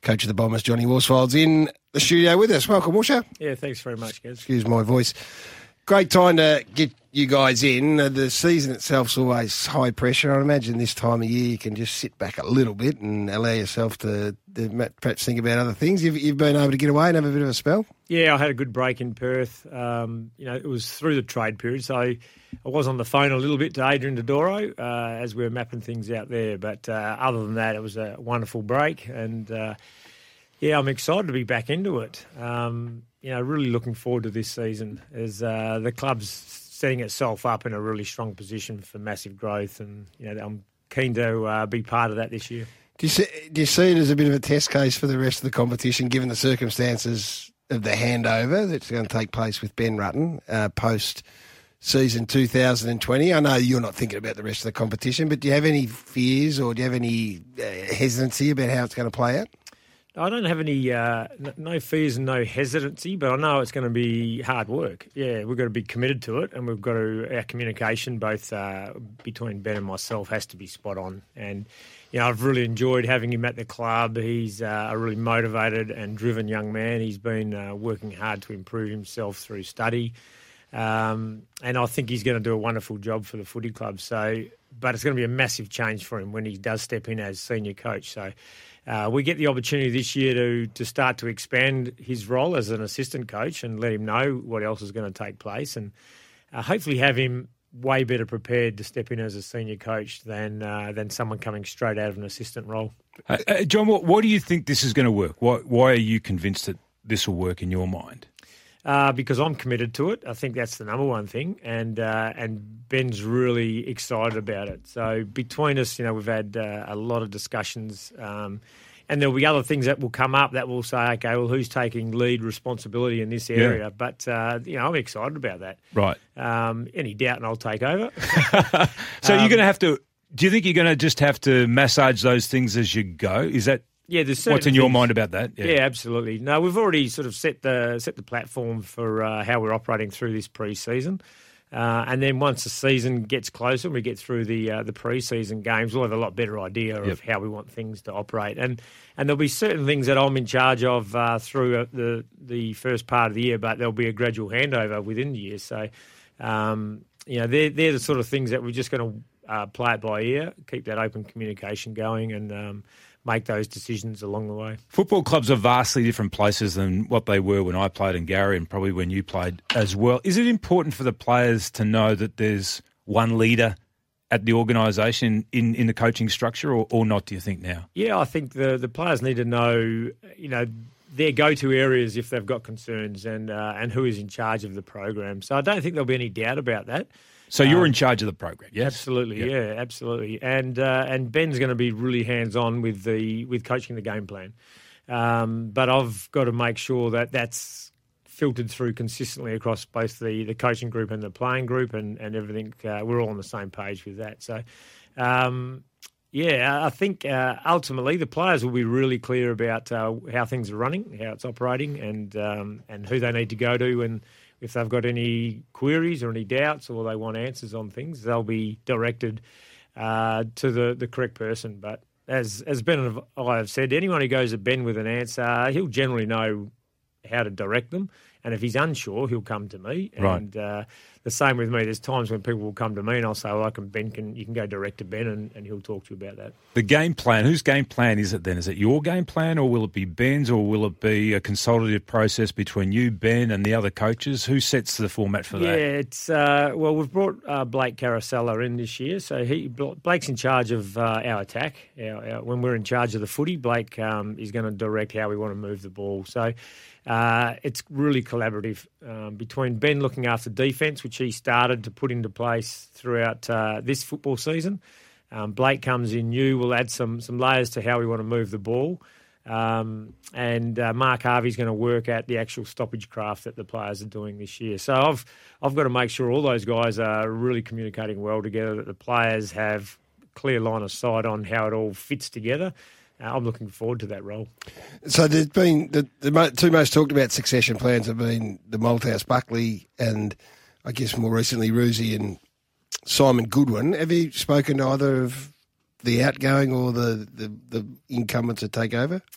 Coach of the Bombers, Johnny Worsfold's in the studio with us. Welcome, Worsha. Yeah, thanks very much, guys. Excuse my voice. Great time to get you guys in. The season itself's always high pressure. I imagine this time of year you can just sit back a little bit and allow yourself to perhaps think about other things. You've been able to get away and have a bit of a spell? Yeah, I had a good break in Perth. It was through the trade period, so I was on the phone a little bit to Adrian Dodoro as we were mapping things out there. But other than that, it was a wonderful break. And, I'm excited to be back into it. Really looking forward to this season as the club's setting itself up in a really strong position for massive growth. And, I'm keen to be part of that this year. Do you see it as a bit of a test case for the rest of the competition, given the circumstances of the handover that's going to take place with Ben Rutten post-season 2020? I know you're not thinking about the rest of the competition, but do you have any fears or do you have any hesitancy about how it's going to play out? I don't have any no fears and no hesitancy, but I know it's going to be hard work. Yeah, we've got to be committed to it, and our communication both between Ben and myself has to be spot on. And I've really enjoyed having him at the club. He's a really motivated and driven young man. He's been working hard to improve himself through study, and I think he's going to do a wonderful job for the footy club. But it's going to be a massive change for him when he does step in as senior coach. So. We get the opportunity this year to start to expand his role as an assistant coach and let him know what else is going to take place, and hopefully have him way better prepared to step in as a senior coach than someone coming straight out of an assistant role. John, why do you think this is going to work? Why are you convinced that this will work in your mind? Because I'm committed to it. I think that's the number one thing, and Ben's really excited about it. So between us, we've had a lot of discussions, and there'll be other things that will come up that will say, okay, well, who's taking lead responsibility in this area? Yeah. But I'm excited about that. Right. Any doubt, and I'll take over. So you're going to have to. Do you think you're going to just have to massage those things as you go? Is that? Yeah, there's what's in your mind about that? Yeah, absolutely. No, we've already sort of set the platform for how we're operating through this pre-season. And then once the season gets closer and we get through the pre-season games, we'll have a lot better idea of how we want things to operate. And there'll be certain things that I'm in charge of through the first part of the year, but there'll be a gradual handover within the year. So, they're the sort of things that we're just going to play it by ear, keep that open communication going, and make those decisions along the way. Football clubs are vastly different places than what they were when I played in Gary and probably when you played as well. Is it important for the players to know that there's one leader at the organisation in the coaching structure or not, do you think now? Yeah, I think the players need to know, their go-to areas if they've got concerns and who is in charge of the program. So I don't think there'll be any doubt about that. So you're in charge of the program, yes? Absolutely, yeah, absolutely. And Ben's going to be really hands-on with coaching the game plan. But I've got to make sure that that's filtered through consistently across both the coaching group and the playing group and everything. We're all on the same page with that. So, I think ultimately the players will be really clear about how things are running, how it's operating, and who they need to go to, and if they've got any queries or any doubts or they want answers on things, they'll be directed to the correct person. But as Ben and I have said, anyone who goes to Ben with an answer, he'll generally know how to direct them. And if he's unsure, he'll come to me. Right. And the same with me. There's times when people will come to me and I'll say, well, you can go direct to Ben and he'll talk to you about that. The game plan, whose game plan is it then? Is it your game plan or will it be Ben's or will it be a consultative process between you, Ben and the other coaches? Who sets the format for that? Yeah, it's we've brought Blake Carosella in this year. So Blake's in charge of our attack. When we're in charge of the footy, Blake is going to direct how we want to move the ball. So it's really collaborative between Ben looking after defence, which he started to put into place throughout this football season. Blake comes in new, will add some layers to how we want to move the ball. And Mark Harvey's going to work at the actual stoppage craft that the players are doing this year. So I've got to make sure all those guys are really communicating well together, that the players have clear line of sight on how it all fits together. I'm looking forward to that role. So there's been the two most talked about succession plans have been the Malthouse Buckley and I guess more recently Roosie and Simon Goodwin. Have you spoken to either of the outgoing or the incumbents to take over?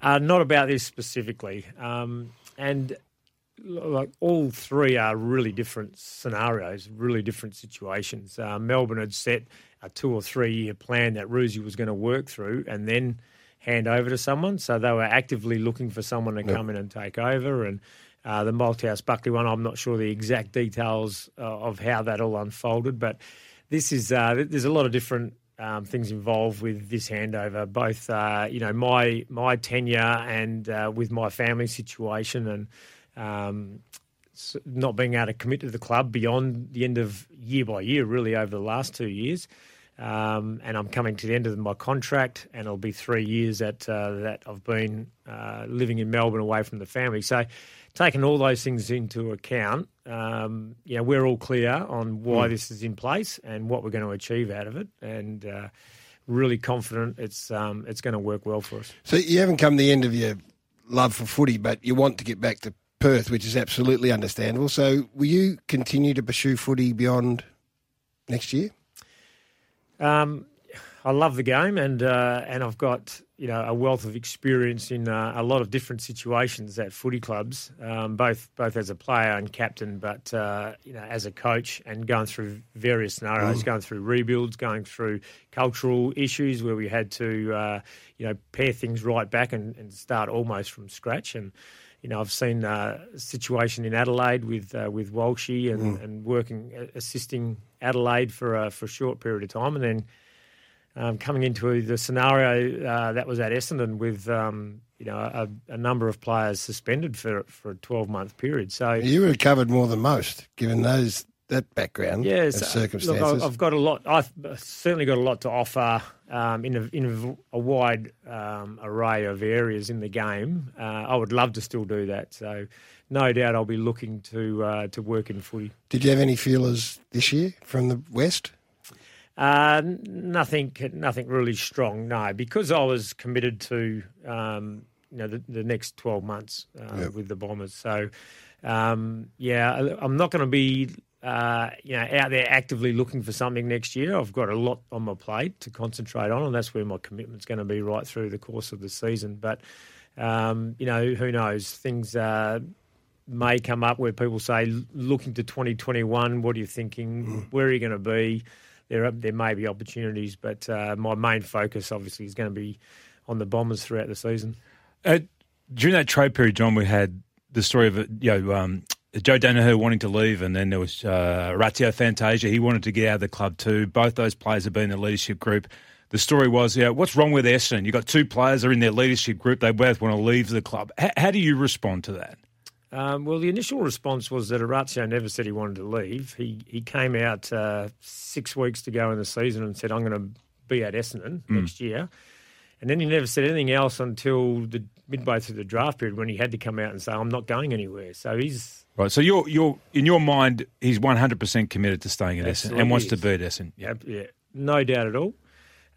Not about this specifically. And like all three are really different scenarios, really different situations. Melbourne had set a 2 or 3 year plan that Roosie was going to work through and then hand over to someone. So they were actively looking for someone to come in and take over. And the Malthouse Buckley one, I'm not sure the exact details of how that all unfolded, but this is there's a lot of different things involved with this handover, both my tenure and with my family situation, and not being able to commit to the club beyond the end of year by year, really over the last 2 years. And I'm coming to the end of my contract, and it'll be 3 years that I've been living in Melbourne away from the family. So, taking all those things into account, we're all clear on why this is in place and what we're going to achieve out of it, and really confident it's going to work well for us. So you haven't come to the end of your love for footy, but you want to get back to Perth, which is absolutely understandable. So will you continue to pursue footy beyond next year? I love the game, and I've got a wealth of experience in a lot of different situations at footy clubs, both as a player and captain, but as a coach, and going through various scenarios, going through rebuilds, going through cultural issues where we had to pare things right back and start almost from scratch. And I've seen a situation in Adelaide with Walshy and assisting Adelaide for a short period of time, and then coming into the scenario that was at Essendon with a number of players suspended for a 12-month period. So you recovered more than most, given that background and circumstances. Look, I've got a lot. I've certainly got a lot to offer in a wide array of areas in the game. I would love to still do that. So no doubt I'll be looking to work in footy. Did you have any feelers this year from the West? Nothing really strong, no, because I was committed to the next 12 months with the Bombers. So I'm not going to be out there actively looking for something next year. I've got a lot on my plate to concentrate on, and that's where my commitment's going to be right through the course of the season. But who knows? Things may come up where people say, looking to 2021, what are you thinking? Where are you going to be? There may be opportunities, but my main focus obviously is going to be on the Bombers throughout the season. During that trade period, John, we had the story of Joe Daniher wanting to leave, and then there was Orazio Fantasia. He wanted to get out of the club too. Both those players have been in the leadership group. The story was, what's wrong with Essendon? You've got two players that are in their leadership group. They both want to leave the club. How do you respond to that? Well, the initial response was that Orazio never said he wanted to leave. He came out 6 weeks to go in the season and said, I'm going to be at Essendon next year. And then he never said anything else until the midway through the draft period when he had to come out and say, I'm not going anywhere. So he's... Right, so you're in your mind, he's 100% committed to staying at Essendon and wants to be at Essendon. Yeah, no doubt at all.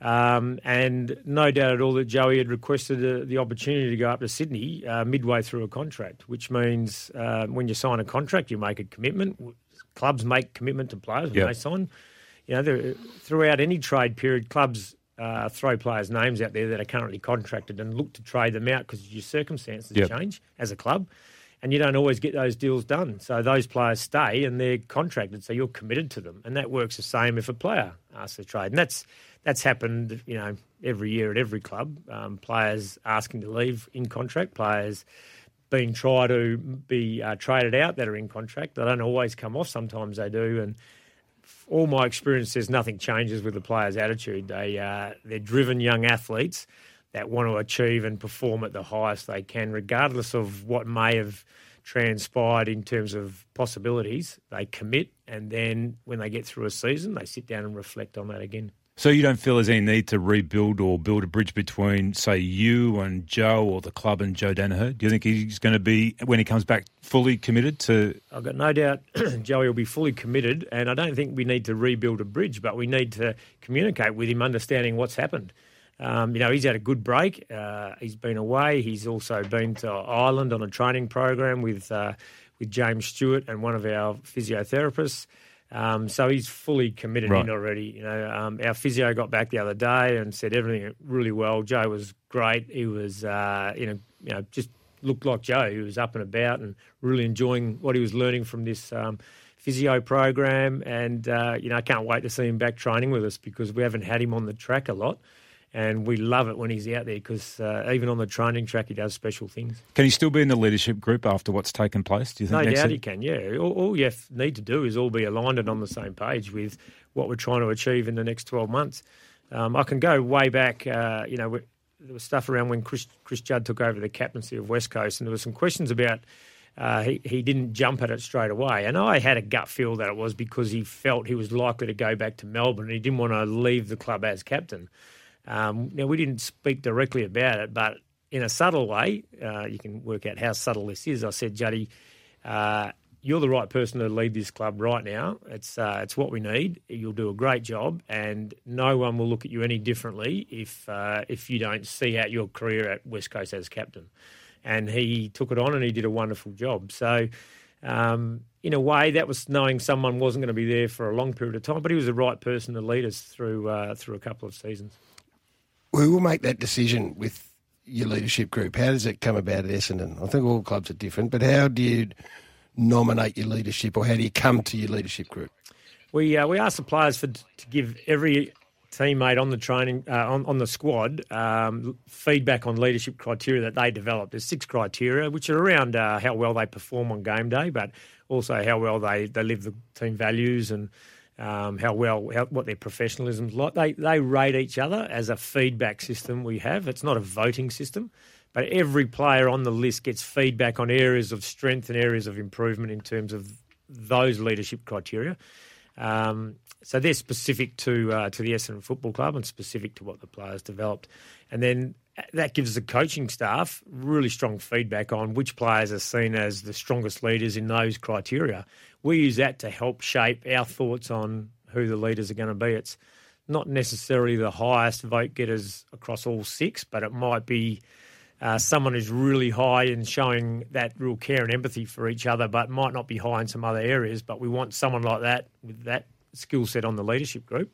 And no doubt at all that Joey had requested the opportunity to go up to Sydney midway through a contract, which means when you sign a contract, you make a commitment. Clubs make commitment to players when they sign. Throughout any trade period, clubs throw players' names out there that are currently contracted and look to trade them out because your circumstances change as a club, and you don't always get those deals done. So those players stay and they're contracted, so you're committed to them, and that works the same if a player asks to trade, and that's happened, every year at every club. Players asking to leave in contract, players being tried to be traded out that are in contract. They don't always come off. Sometimes they do. And all my experience says nothing changes with the players' attitude. They're driven young athletes that want to achieve and perform at the highest they can, regardless of what may have transpired in terms of possibilities. They commit, and then when they get through a season, they sit down and reflect on that again. So you don't feel there's any need to rebuild or build a bridge between, say, you and Joe or the club and Joe Daniher? Do you think he's going to be, when he comes back, fully committed to... I've got no doubt Joey will be fully committed, and I don't think we need to rebuild a bridge, but we need to communicate with him, understanding what's happened. He's had a good break. He's been away. He's also been to Ireland on a training program with James Stewart and one of our physiotherapists. So he's fully committed Right. in already. You know, our physio got back the other day and said everything went really well. Joe was great. He was, just looked like Joe. He was up and about and really enjoying what he was learning from this physio program. And, I can't wait to see him back training with us because we haven't had him on the track a lot. And we love it when he's out there because even on the training track, he does special things. Can he still be in the leadership group after what's taken place, do you think? No next doubt season? he can, yeah. All you need to do is all be aligned and on the same page with what we're trying to achieve in the next 12 months. I can go way back, there was stuff around when Chris Judd took over the captaincy of West Coast, and there were some questions about he didn't jump at it straight away. And I had a gut feel that it was because he felt he was likely to go back to Melbourne and he didn't want to leave the club as captain. Now, we didn't speak directly about it, but in a subtle way, you can work out how subtle this is. I said, Juddy, you're the right person to lead this club right now. It's what we need. You'll do a great job, and no one will look at you any differently if you don't see out your career at West Coast as captain. And he took it on, and he did a wonderful job. So, in a way, that was knowing someone wasn't going to be there for a long period of time, but he was the right person to lead us through a couple of seasons. We will make that decision with your leadership group. How does it come about at Essendon? I think all clubs are different, but how do you nominate your leadership, or how do you come to your leadership group? We asked the players to give every teammate on the training on the squad feedback on leadership criteria that they developed. There's 6 criteria, which are around how well they perform on game day, but also how well they live the team values and what their professionalism's like. They rate each other as a feedback system we have. It's not a voting system, but every player on the list gets feedback on areas of strength and areas of improvement in terms of those leadership criteria. So they're specific to the Essendon Football Club and specific to what the players developed. And then that gives the coaching staff really strong feedback on which players are seen as the strongest leaders in those criteria. We use that to help shape our thoughts on who the leaders are going to be. It's not necessarily the highest vote getters across all 6, but it might be someone who's really high in showing that real care and empathy for each other, but might not be high in some other areas. But we want someone like that with that skill set on the leadership group.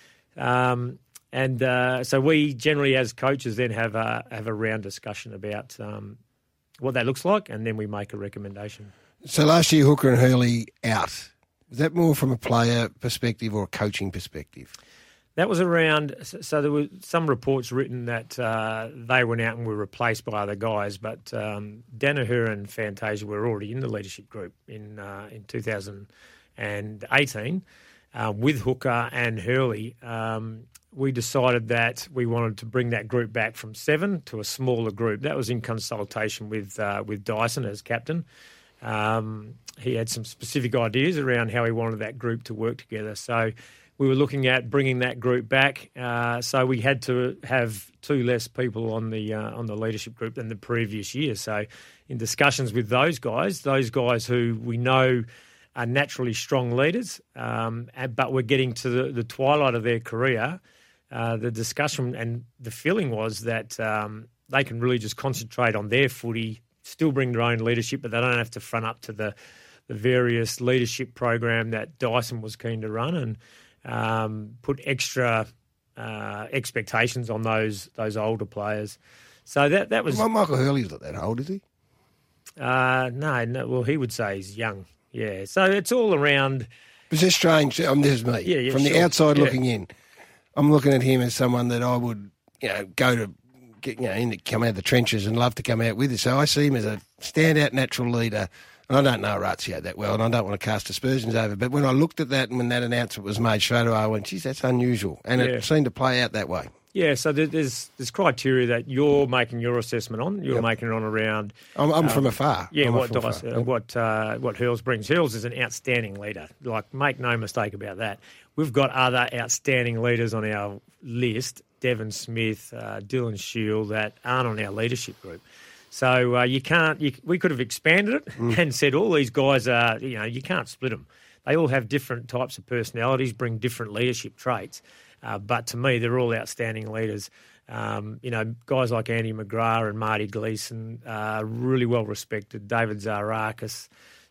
So we generally, as coaches, then have a round discussion about what that looks like, and then we make a recommendation. So last year, Hooker and Hurley out. Was that more from a player perspective or a coaching perspective? That was around, so there were some reports written that they went out and were replaced by other guys, but Danaher and Fantasia were already in the leadership group in 2018 with Hooker and Hurley. We decided that we wanted to bring that group back from 7 to a smaller group. That was in consultation with Dyson as captain. He had some specific ideas around how he wanted that group to work together. So we were looking at bringing that group back. So we had to have 2 less people on the leadership group than the previous year. So in discussions with those guys who we know are naturally strong leaders, but we're getting to the twilight of their career, the discussion and the feeling was that they can really just concentrate on their footy, still bring their own leadership, but they don't have to front up to the various leadership program that Dyson was keen to run and put extra expectations on those older players. So that was... Well, Michael Hurley's not that old, is he? No. Well, he would say he's young. Yeah. So it's all around... It's just strange. This is me. Yeah, From the outside looking in, I'm looking at him as someone that I would, go to come out of the trenches and love to come out with it. So I see him as a standout natural leader. And I don't know Orazio that well, and I don't want to cast aspersions over. But when I looked at that and when that announcement was made straight away, I went, geez, that's unusual. And it seemed to play out that way. Yeah, so there's criteria that you're making your assessment on. You're making it on around... I'm from afar. Yeah, what Hurls brings. Hurls is an outstanding leader. Like, make no mistake about that. We've got other outstanding leaders on our list, Devon Smith, Dylan Shield, that aren't on our leadership group. So we could have expanded it and said all these guys are, you can't split them. They all have different types of personalities, bring different leadership traits. But to me, they're all outstanding leaders. Guys like Andy McGrath and Marty Gleeson are really well respected. David Zarakis,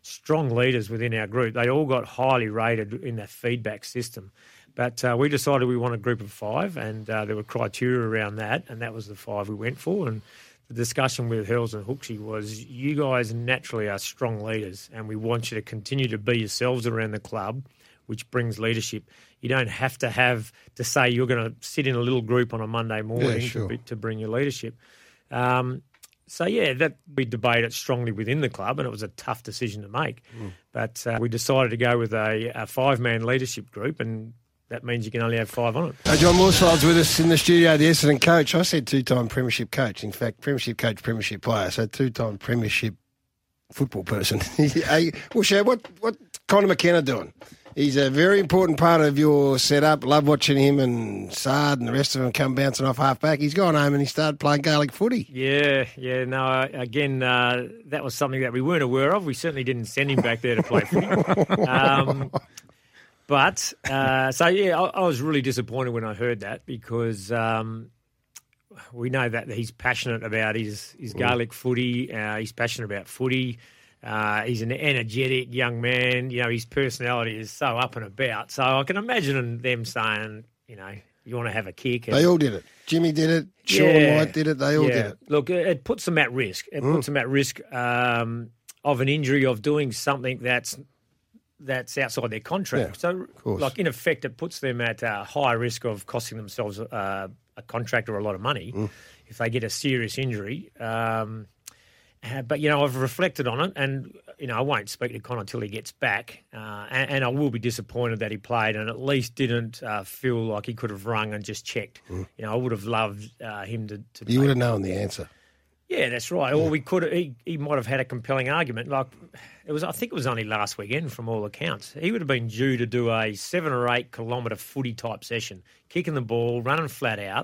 strong leaders within our group. They all got highly rated in that feedback system. But we decided we want a group of 5, and there were criteria around that, and that was the 5 we went for. And the discussion with Hurls and Hooksy was, you guys naturally are strong leaders, and we want you to continue to be yourselves around the club, which brings leadership. You don't have to say you're going to sit in a little group on a Monday morning to bring your leadership. That we debated strongly within the club, and it was a tough decision to make. But we decided to go with a 5-man leadership group, and that means you can only have 5 on it. John Morsfield's with us in the studio, the Essendon coach. I said 2-time premiership coach. In fact, premiership coach, premiership player. So 2-time premiership football person. Well, Shad, what's Connor McKenna doing? He's a very important part of your setup. Love watching him and Sard and the rest of them come bouncing off half-back. He's gone home and he started playing Gaelic footy. That was something that we weren't aware of. We certainly didn't send him back there to play footy. I was really disappointed when I heard that, because we know that he's passionate about his Gaelic footy. He's passionate about footy. He's an energetic young man. His personality is so up and about. So I can imagine them saying, you want to have a kick. They all did it. Jimmy did it. Sean White did it. They all did it. Look, it puts them at risk. It puts them at risk of an injury, of doing something that's outside their contract. So, in effect, it puts them at high risk of costing themselves a contract or a lot of money if they get a serious injury. But, I've reflected on it, and, I won't speak to Connor until he gets back. And I will be disappointed that he played and at least didn't feel like he could have rung and just checked. I would have loved him to You would have known the answer. Yeah, that's right. Or we could have, he might have had a compelling argument. I think it was only last weekend from all accounts. He would have been due to do a 7 or 8 kilometre footy type session, kicking the ball, running flat out.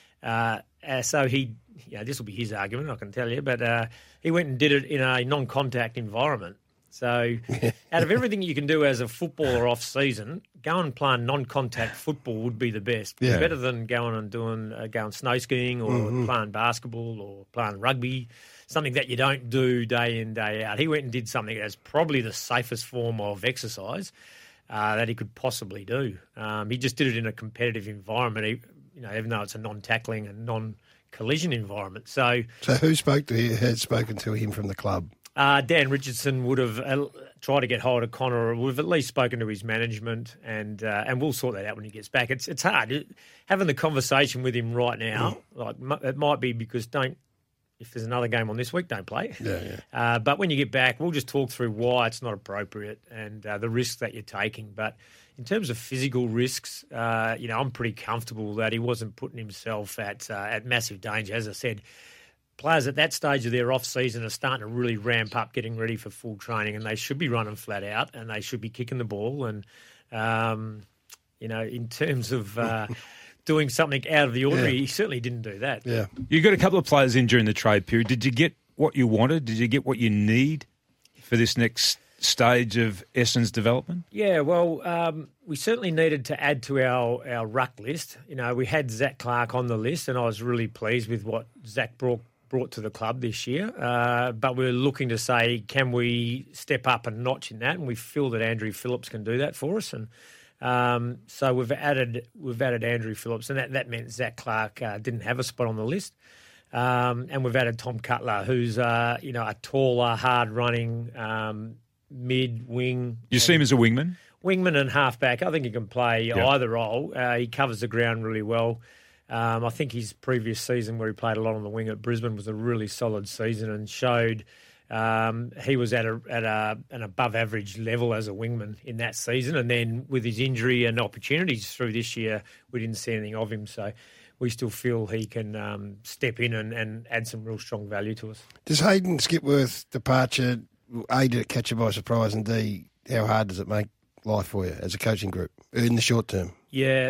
So this will be his argument, I can tell you, but he went and did it in a non-contact environment. So out of everything you can do as a footballer off-season, go and play non-contact football would be the best. Yeah. Better than going and going snow skiing or playing basketball or playing rugby, something that you don't do day in, day out. He went and did something that's probably the safest form of exercise that he could possibly do. He just did it in a competitive environment, even though it's a non-tackling and non-collision environment. So who had spoken to him from the club? Dan Richardson would have tried to get hold of Connor, or would have at least spoken to his management, and we'll sort that out when he gets back. It's hard having the conversation with him right now. It might be because if there's another game on this week, don't play. Yeah. But when you get back, we'll just talk through why it's not appropriate and the risks that you're taking. But in terms of physical risks, I'm pretty comfortable that he wasn't putting himself at massive danger. As I said, players at that stage of their off-season are starting to really ramp up, getting ready for full training, and they should be running flat out and they should be kicking the ball. And, in terms of doing something out of the ordinary, he certainly didn't do that. Yeah. You got a couple of players in during the trade period. Did you get what you wanted? Did you get what you need for this next stage of Essendon's development? Yeah, well, we certainly needed to add to our ruck list. We had Zach Clark on the list, and I was really pleased with what Zach brought to the club this year. But we're looking to say, can we step up a notch in that? And we feel that Andrew Phillips can do that for us. And so we've added Andrew Phillips, and that meant Zach Clark didn't have a spot on the list. And we've added Tom Cutler, who's a taller, hard-running mid-wing. You see him as a wingman? Wingman and halfback. I think he can play either role. He covers the ground really well. I think his previous season, where he played a lot on the wing at Brisbane, was a really solid season and showed he was at an above-average level as a wingman in that season. And then with his injury and opportunities through this year, we didn't see anything of him. So we still feel he can step in and add some real strong value to us. Does Hayden Skipworth's departure, A, did it catch you by surprise, and D, how hard does it make life for you as a coaching group in the short term? Yeah,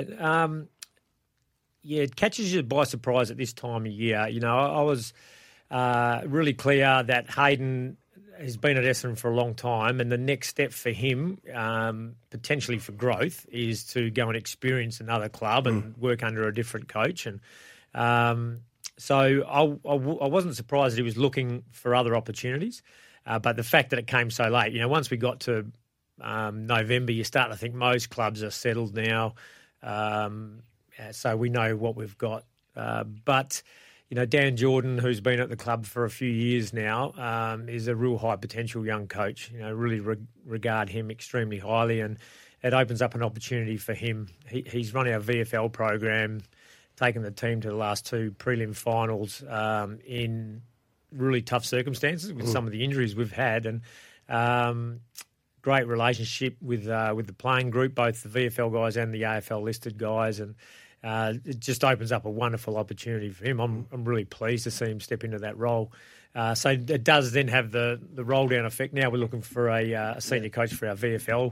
it catches you by surprise at this time of year. I was really clear that Hayden has been at Essendon for a long time, and the next step for him, potentially for growth, is to go and experience another club and work under a different coach. And so I wasn't surprised that he was looking for other opportunities. But the fact that it came so late, once we got to November, you start to think most clubs are settled now. So we know what we've got. But Dan Jordan, who's been at the club for a few years now, is a real high potential young coach. Really regard him extremely highly, and it opens up an opportunity for him. He's run our VFL program, taken the team to the last 2 prelim finals in really tough circumstances with some of the injuries we've had, and great relationship with the playing group, both the VFL guys and the AFL listed guys, and it just opens up a wonderful opportunity for him. I'm really pleased to see him step into that role. So it does then have the roll down effect. Now we're looking for a senior coach for our VFL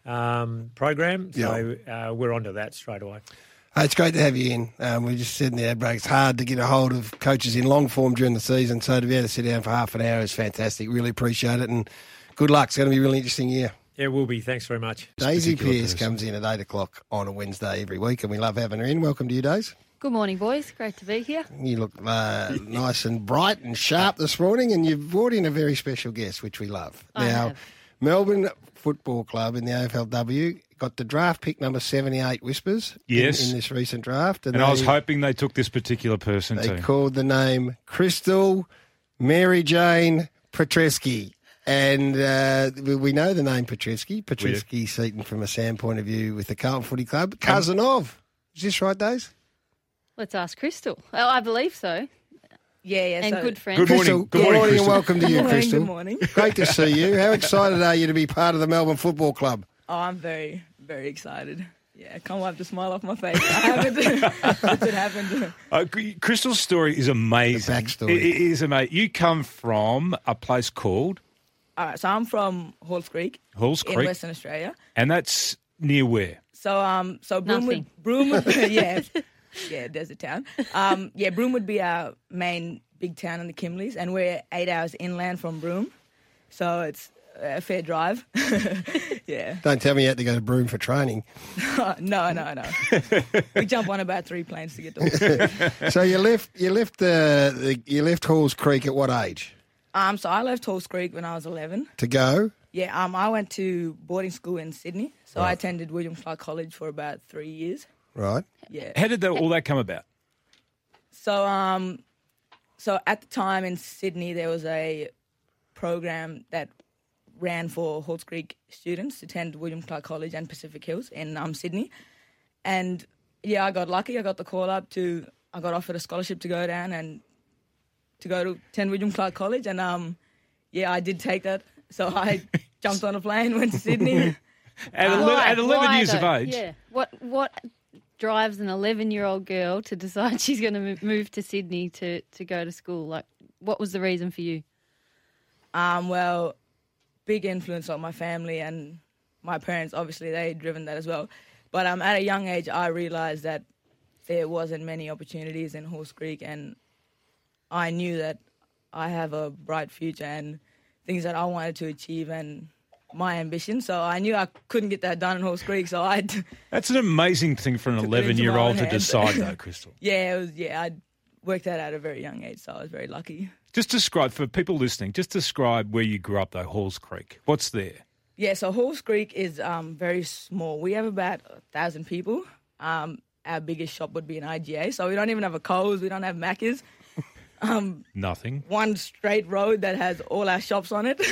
program, so we're onto that straight away. It's great to have you in. We just said in the ad break, it's hard to get a hold of coaches in long form during the season, so to be able to sit down for half an hour is fantastic. Really appreciate it, and good luck. It's going to be a really interesting year. Yeah, it will be. Thanks very much. Daisy Pearce comes in at 8 o'clock on a Wednesday every week, and we love having her in. Welcome to you, Daisy. Good morning, boys. Great to be here. You look nice and bright and sharp this morning, and you've brought in a very special guest, which we love. Now, Melbourne Football Club in the AFLW got the draft pick number 78, Whispers, in this recent draft. And I was hoping they took this particular person too. They called the name Crystal Mary Jane Petrescu. And we know the name Petrescu. Petrescu Seaton from a Sam point of view with the Carlton Footy Club. Cousin of. Is this right, Daze? Let's ask Crystal. Oh, I believe so. Yeah. And good friend. Good morning. Good morning and welcome to you, Crystal. Good morning. Great to see you. How excited are you to be part of the Melbourne Football Club? Oh, I'm very, very excited. Yeah, I can't wipe the smile off my face. I haven't. Since it happened. Crystal's story is amazing. The backstory. It is amazing. You come from a place called? All right, so I'm from Halls Creek. In Western Australia. And that's near where? So Broome would yeah, desert town. Broome would be our main big town in the Kimleys, and we're 8 hours inland from Broome, so it's a fair drive. Yeah. Don't tell me you had to go to Broome for training. No. We jump on about 3 planes to get to Halls Creek. So you left Halls Creek at what age? So I left Halls Creek when I was 11. To go? Yeah, I went to boarding school in Sydney, so I attended William Clark College for about 3 years. Right. Yeah. How did all that come about? So at the time in Sydney, there was a program that ran for Halls Creek students to attend William Clark College and Pacific Hills in Sydney. And, I got lucky. I got the call up I got offered a scholarship to go down and to go to attend William Clark College. And, I did take that. So I jumped on a plane, went to Sydney. At 11 years of age? Yeah. What drives an 11-year-old girl to decide she's going to move to Sydney to go to school? Like, what was the reason for you? Well, big influence on my family and my parents. Obviously, they'd driven that as well. But at a young age, I realised that there wasn't many opportunities in Halls Creek, and I knew that I have a bright future and things that I wanted to achieve and my ambition. So I knew I couldn't get that done in Halls Creek, so That's an amazing thing for an 11-year-old to decide, though, Crystal. I worked that at a very young age, so I was very lucky. Just describe, for people listening, where you grew up, though, Halls Creek. What's there? Yeah, so Halls Creek is very small. We have about 1,000 people. Our biggest shop would be an IGA, so we don't even have a Coles, we don't have Macca's. Nothing. One straight road that has all our shops on it.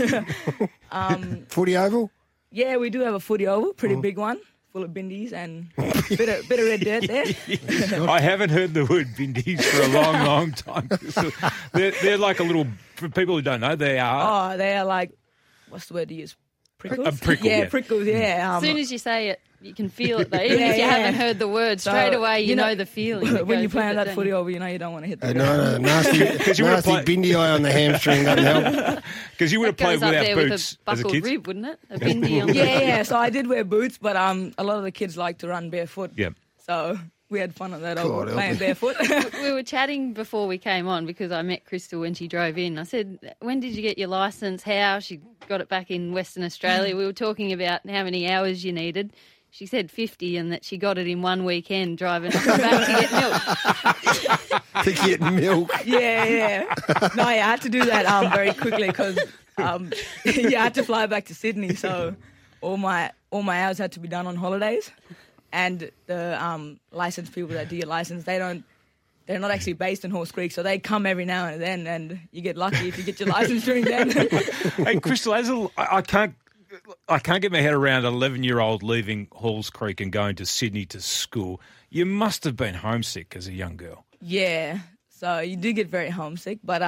Footy oval? Yeah, we do have a footy oval, pretty big one, full of bindies and bit of red dirt there. I haven't heard the word bindies for a long, long time. They're like a little, for people who don't know, they are. Oh, they are like, what's the word to use? Prickles? A prickle, yeah. Prickles, yeah. As soon as you say it, you can feel it, though. Even if you haven't heard the word, straight away you know the feeling. When you play on that footy over, you don't want to hit the ground. Nasty bindy eye on the hamstring doesn't help. Because you would have played without boots with a buckled as a kid. rib, wouldn't it? A bindi on Yeah, so I did wear boots, but a lot of the kids like to run barefoot. Yeah. So we had fun on that over playing barefoot. We were chatting before we came on because I met Crystal when she drove in. I said, when did you get your licence? How? She got it back in Western Australia. We were talking about how many hours you needed. She said 50 and that she got it in one weekend driving back to get milk. to get milk. Yeah. No, I had to do that very quickly because I had to fly back to Sydney. So all my hours had to be done on holidays, and the licensed people that do your license, they're not actually based in Horse Creek, so they come every now and then, and you get lucky if you get your license during then. Hey, Crystal, I can't get my head around an 11-year-old leaving Halls Creek and going to Sydney to school. You must have been homesick as a young girl. Yeah, so you do get very homesick, but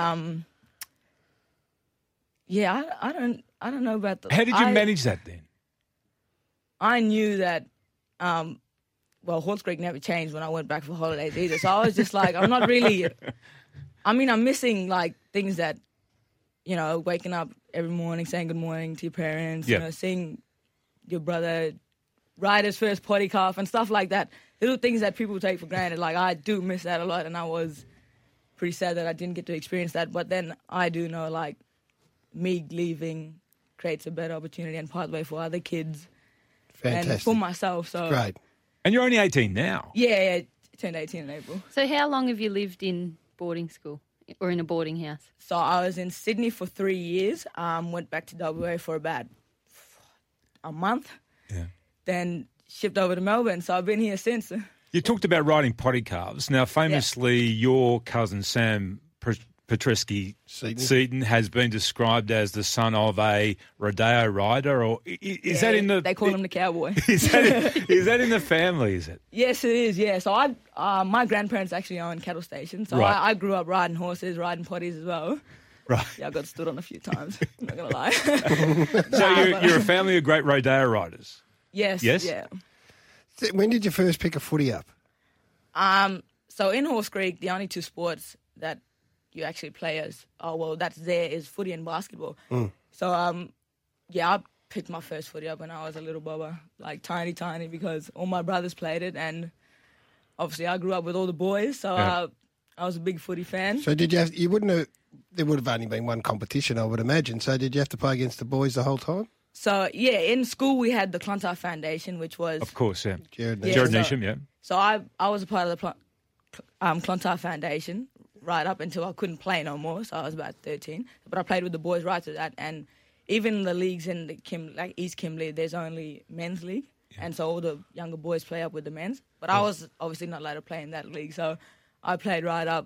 yeah, I don't know about the. How did you manage that then? I knew that. Halls Creek never changed when I went back for holidays either. So I was just like, I'm not really. I mean, I'm missing like things that, waking up every morning, saying good morning to your parents, seeing your brother ride his first potty calf and stuff like that. Little things that people take for granted. Like, I do miss that a lot, and I was pretty sad that I didn't get to experience that. But then I do know, like, me leaving creates a better opportunity and pathway for other kids. Fantastic. And for myself. So Great. And you're only 18 now. Yeah, turned 18 in April. So how long have you lived in boarding school or in a boarding house? So I was in Sydney for 3 years, went back to WA for about a month, then shipped over to Melbourne. So I've been here since. You talked about riding potty calves. Now, famously, your cousin Sam Petresky Seaton has been described as the son of a rodeo rider, or is that in the? They call him the cowboy. Is that in the family? Is it? Yes, it is. Yeah. So my grandparents actually own cattle stations. So Right. I grew up riding horses, riding potties as well. Right. Yeah, I got stood on a few times. I'm not gonna lie. So you're a family of great rodeo riders. Yes. Yes? Yeah. When did you first pick a footy up? So in Horse Creek, the only two sports that you actually play that's there is footy and basketball. So, I picked my first footy up when I was a little bobber, like tiny, because all my brothers played it, and obviously I grew up with all the boys, so I was a big footy fan. So did you there would have only been one competition, I would imagine. So did you have to play against the boys the whole time? So, yeah, in school we had the Clontarf Foundation, which was... Of course, yeah. Jared Neesham, yeah. So I was a part of the Clontarf Foundation right up until I couldn't play no more, so I was about 13. But I played with the boys right to that, and even the leagues in the East Kimberley, there's only men's league, and so all the younger boys play up with the men's. But I was obviously not allowed to play in that league, so I played right up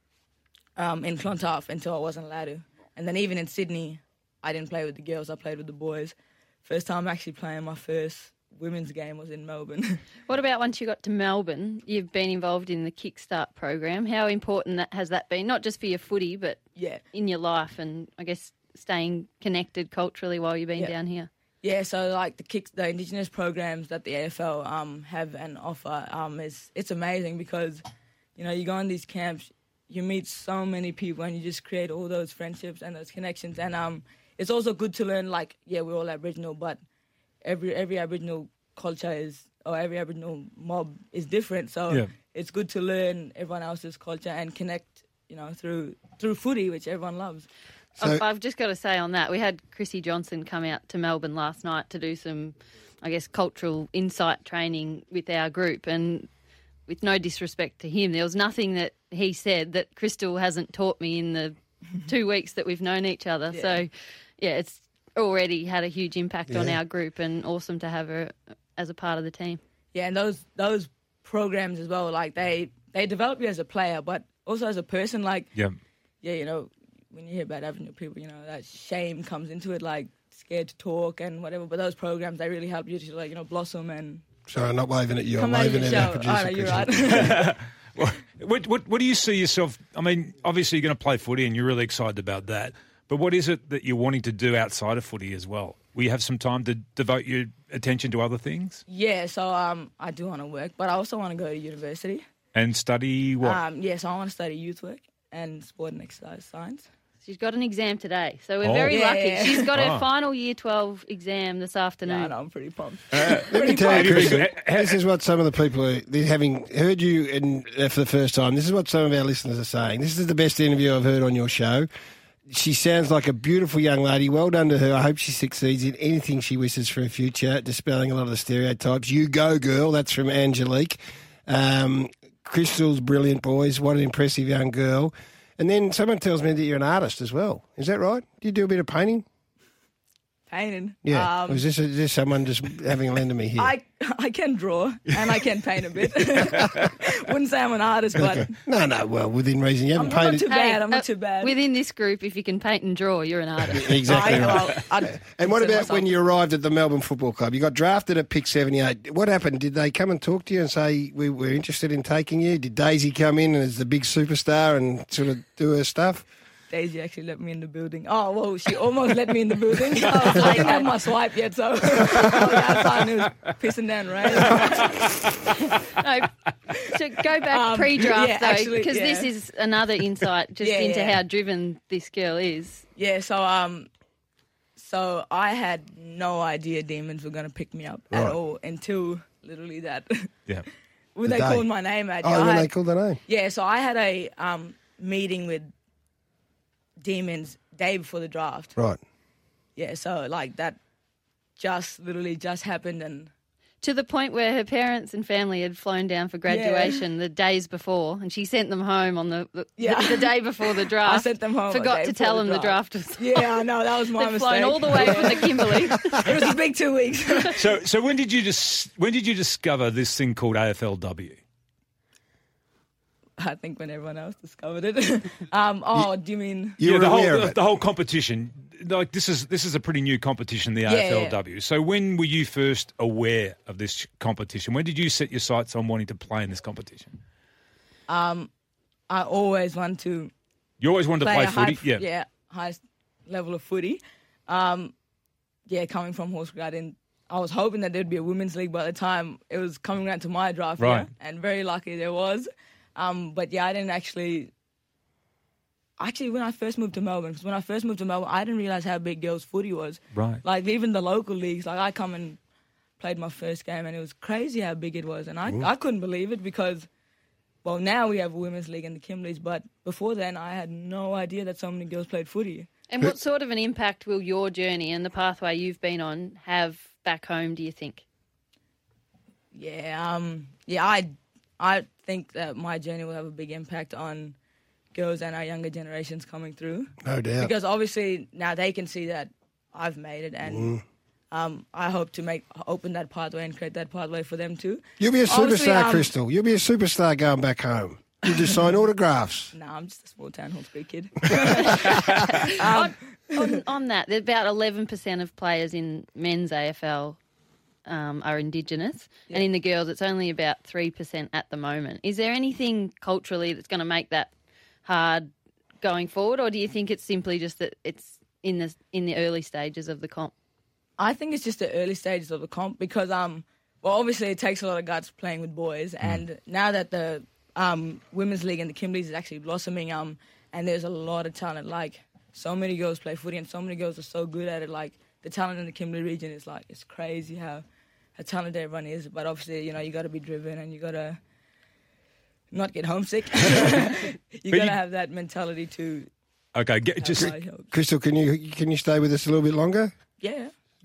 in Clontarf until I wasn't allowed to. And then even in Sydney, I didn't play with the girls, I played with the boys. First time actually playing my first women's game was in Melbourne. What about once you got to Melbourne? You've been involved in the Kickstart program. How important has that been, not just for your footy, but in your life and, I guess, staying connected culturally while you've been down here? Yeah, so like the Indigenous programs that the AFL have and offer, it's amazing because, you go on these camps, you meet so many people and you just create all those friendships and those connections. And it's also good to learn, like, we're all Aboriginal, but every Aboriginal culture every Aboriginal mob is different. So it's good to learn everyone else's culture and connect, through footy, which everyone loves. So, I've just got to say on that, we had Chrissy Johnson come out to Melbourne last night to do some, I guess, cultural insight training with our group. And with no disrespect to him, there was nothing that he said that Crystal hasn't taught me in the 2 weeks that we've known each other. Yeah. So, it's already had a huge impact on our group, and awesome to have her as a part of the team. Yeah, and those programs as well, like they develop you as a player, but also as a person. Like, when you hear about Aboriginal people, that shame comes into it, like scared to talk and whatever. But those programs, they really help you to blossom and. Sorry, I'm not waving at you. I'm waving at our producer. Oh, no, you're right. What do you see yourself? I mean, obviously you're going to play footy, and you're really excited about that. But what is it that you're wanting to do outside of footy as well? Will you have some time to devote your attention to other things? Yeah, so I do want to work, but I also want to go to university. And study what? So I want to study youth work and sport and exercise science. She's got an exam today, so we're very lucky. She's got her final Year 12 exam this afternoon. No, I'm pretty pumped. Let me tell you, Chris, this is what some of the people, having heard you for the first time, this is what some of our listeners are saying. This is the best interview I've heard on your show. She sounds like a beautiful young lady. Well done to her. I hope she succeeds in anything she wishes for her future, dispelling a lot of the stereotypes. You go, girl. That's from Angelique. Crystal's brilliant, boys. What an impressive young girl. And then someone tells me that you're an artist as well. Is that right? Do you do a bit of painting? Painting. Yeah. Or is this someone just having a lend to me here? I can draw and I can paint a bit. Wouldn't say I'm an artist, but Okay. No. Well, within reason, you haven't I'm not painted. too bad. I'm not too bad. Within this group, if you can paint and draw, you're an artist. Exactly right. I'd And what consider about myself- when you arrived at the Melbourne Football Club? You got drafted at pick 78. What happened? Did they come and talk to you and say, we're interested in taking you? Did Daisy come in as the big superstar and sort of do her stuff? Daisy actually let me in the building. Oh, well, she almost let me in the building. I didn't have my swipe yet, so I was outside and it was pissing down rain. No, to go back pre-draft yeah, though, actually, because yeah. this is another insight just into how driven this girl is. Yeah, so I had no idea Demons were going to pick me up Right. at all until literally that. Yeah. when The they day. called my name out. Oh, I when had- they called the name. Yeah, so I had a meeting with Demons day before the draft. Right. Yeah, so like that just happened, and To the point where her parents and family had flown down for graduation the days before, and she sent them home on the day before the draft. I sent them home. a Forgot day to before tell them the draft. draft was. Yeah, I know, that was my They'd mistake. flown all the way from the Kimberley. It was a big 2 weeks. So when did you discover this thing called AFLW? I think when everyone else discovered it. Do you mean? You were the aware whole of it. the whole competition. Like this is a pretty new competition, the Yeah, AFLW. So when were you first aware of this competition? When did you set your sights on wanting to play in this competition? I always want to You always wanted to play a footy, high, highest level of footy. Coming from Horse Creek, I was hoping that there'd be a women's league by the time it was coming around to my draft Right. year, and very lucky there was. But yeah, I didn't actually, when I first moved to Melbourne, I didn't realise how big girls' footy was. Right. Like, even the local leagues, like, I come and played my first game, and it was crazy how big it was. And I couldn't believe it because, well, now we have a women's league in the Kimberleys, but before then, I had no idea that so many girls played footy. And what sort of an impact will your journey and the pathway you've been on have back home, do you think? I think that my journey will have a big impact on girls and our younger generations coming through. No doubt. Because obviously now they can see that I've made it, and I hope to open that pathway and create that pathway for them too. You'll be a Obviously, superstar, Crystal. You'll be a superstar going back home. You just sign autographs. Nah, I'm just a small town Horse Creek kid. On that, there's about 11% of players in men's AFL are Indigenous, and in the girls, it's only about 3% at the moment. Is there anything culturally that's going to make that hard going forward, or do you think it's simply just that it's in the early stages of the comp? I think it's just the early stages of the comp because, obviously it takes a lot of guts playing with boys, and now that the Women's League and the Kimberleys is actually blossoming, and there's a lot of talent. Like, so many girls play footy, and so many girls are so good at it. Like, the talent in the Kimberley region is like, it's crazy how talented everyone is. But obviously, you got to be driven, and you got to not get homesick. you got to have that mentality to. Okay, Crystal, can you stay with us a little bit longer? Yeah.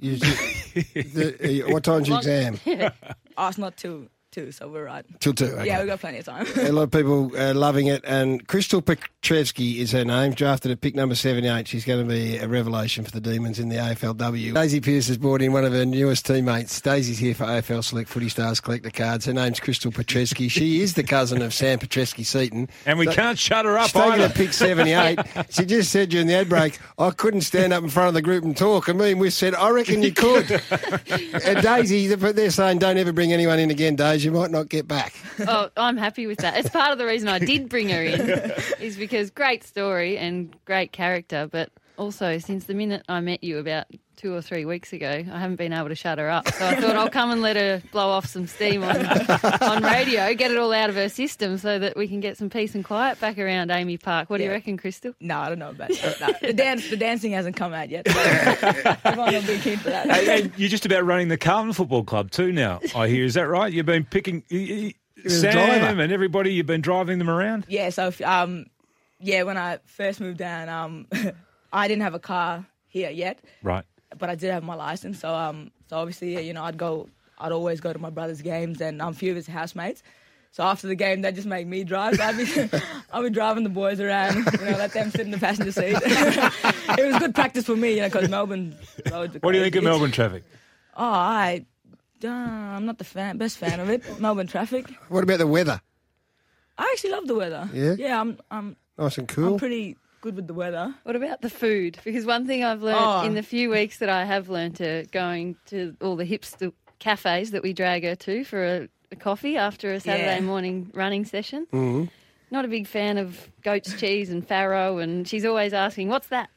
What time's your exam? Oh, it's not till 2, so we're right. Till 2. Okay. Yeah, we've got plenty of time. A lot of people are loving it. And Crystal Petrevski is her name, drafted at pick number 78. She's going to be a revelation for the Demons in the AFLW. Daisy Pearce has brought in one of her newest teammates. Daisy's here for AFL Select Footy Stars Collector Cards. Her name's Crystal Petrevski. She is the cousin of Sam Petrevski-Seaton. And we can't shut her up She's taken either. at pick 78. She just said during the ad break, I couldn't stand up in front of the group and talk. And we said, I reckon you could. And Daisy, they're saying, don't ever bring anyone in again, Daisy. You might not get back. Oh, I'm happy with that. It's part of the reason I did bring her in, is because great story and great character, but also since the minute I met you about 2 or 3 weeks ago, I haven't been able to shut her up. So I thought I'll come and let her blow off some steam on radio, get it all out of her system so that we can get some peace and quiet back around Amy Park. What do you reckon, Crystal? No, I don't know about that. No. The dancing hasn't come out yet. So everyone will be keen for that. And you're just about running the Carlton Football Club too now, I hear. Is that right? You've been picking Sam and everybody, you've been driving them around? Yeah, so when I first moved down, I didn't have a car here yet. Right. But I did have my license, so obviously, I'd always go to my brother's games and a few of his housemates. So after the game, they just make me drive. So I'll be driving the boys around, let them sit in the passenger seat. It was good practice for me, because Melbourne. What do you think of Melbourne traffic? Oh, I'm not the best fan of it. Melbourne traffic. What about the weather? I actually love the weather. Yeah? Yeah, I'm Nice and cool. I'm pretty good with the weather. What about the food? Because one thing I've learned in the few weeks that I have learned going to all the hipster cafes that we drag her to for a coffee after a Saturday morning running session. Mm-hmm. Not a big fan of goat's cheese and farro, and she's always asking, "What's that?"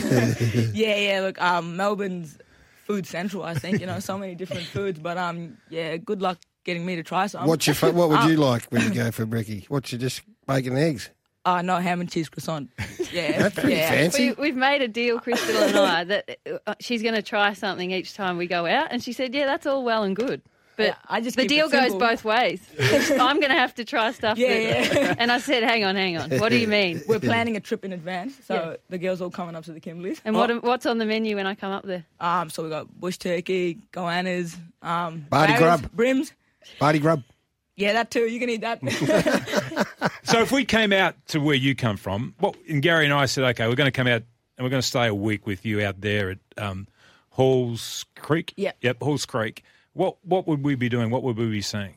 Yeah. Look, Melbourne's food central. I think so many different foods, but good luck getting me to try some. What would you like when you go for brekkie? What's your just bacon and eggs? No, ham and cheese croissant. Yeah, That's pretty fancy. We've made a deal, Crystal and I, that she's going to try something each time we go out, and she said, "Yeah, that's all well and good." But the deal goes both ways. I'm going to have to try stuff. Yeah. And I said, hang on. What do you mean? We're planning a trip in advance, so the girls all coming up to the Kimberleys. And what's on the menu when I come up there? So we got bush turkey, goannas, Barty grub. brims. Barty grub. Yeah, that too. You can eat that. So if we came out to where you come from, and Gary and I said, okay, we're going to come out and we're going to stay a week with you out there at Halls Creek. Yep, Halls Creek. What would we be doing? What would we be seeing?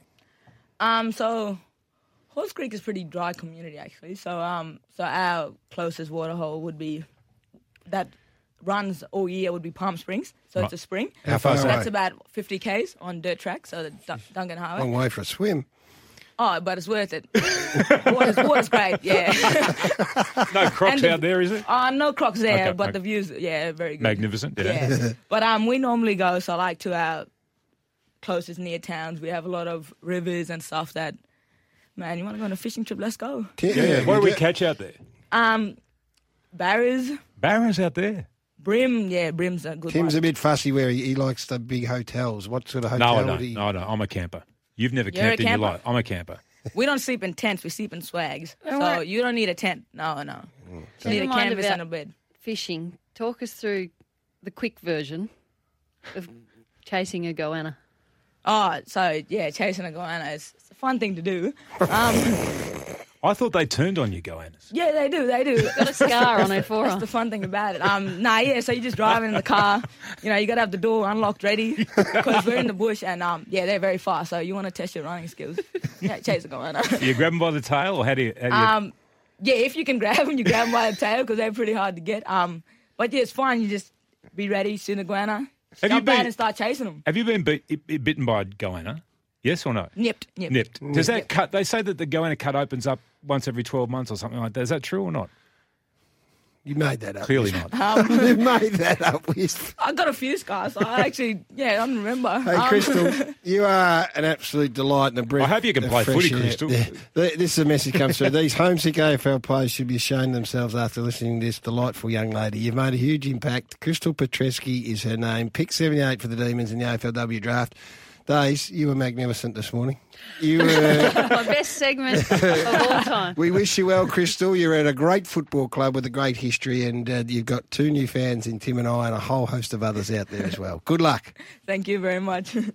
So Halls Creek is pretty dry community actually. So our closest waterhole would be that runs all year would be Palm Springs. So it's a spring. How far So away? that's about 50 k's on dirt track. So the Duncan Highway. Long way for a swim. Oh, but it's worth it. Water's great. Yeah. No Crocs out there, is it? No Crocs there, Okay, but okay. the views, very good. Magnificent. Yeah. But we normally go to our closest near towns. We have a lot of rivers and stuff that, man, you want to go on a fishing trip? Let's go. Yeah. What do we catch out there? Barras, Barras out there. Brim. Yeah, Brim's a good Tim's one. a bit fussy where he likes the big hotels. What sort of No, hotel I don't. do you... No, I don't. I'm a camper. You've never You're a camped in your camper? life. I'm a camper. We don't sleep in tents. We sleep in swags. Oh, So what? you don't need a tent. No. You need Never a mind canvas about and a bed. fishing. Talk us through the quick version of chasing a goanna. Oh, so chasing a goanna is a fun thing to do. I thought they turned on you, goannas. Yeah, they do. Got a scar on her That's forearm. the fun thing about it. So you're just driving in the car. You got to have the door unlocked ready because we're in the bush and, they're very fast. So you want to test your running skills. Yeah, chase a goanna. Do you grab them by the tail or how do you... Yeah, if you can grab them, you grab them by the tail because they're pretty hard to get. But yeah, it's fine. You just be ready, see the goanna, Have you jump been- out and start chasing them. Have you been bitten by a goanna? Yes or no? Nipped. Does that cut... They say that the goanna cut opens up once every 12 months or something like that. Is that true or not? You made that up. Clearly not. You made that up, Wisp. I got a few scars. So I actually, I don't remember. Hey, Crystal, you are an absolute delight and a breath. I hope you can of play fresh footy, air. Crystal. Yeah. This is a message comes through. These homesick AFL players should be ashamed of themselves after listening to this delightful young lady. You've made a huge impact. Crystal Petreski is her name. Pick 78 for the Demons in the AFLW draft. Days, you were magnificent this morning. You were... My best segment of all time. We wish you well, Crystal. You're at a great football club with a great history, and you've got 2 new fans in Tim and I and a whole host of others out there as well. Good luck. Thank you very much.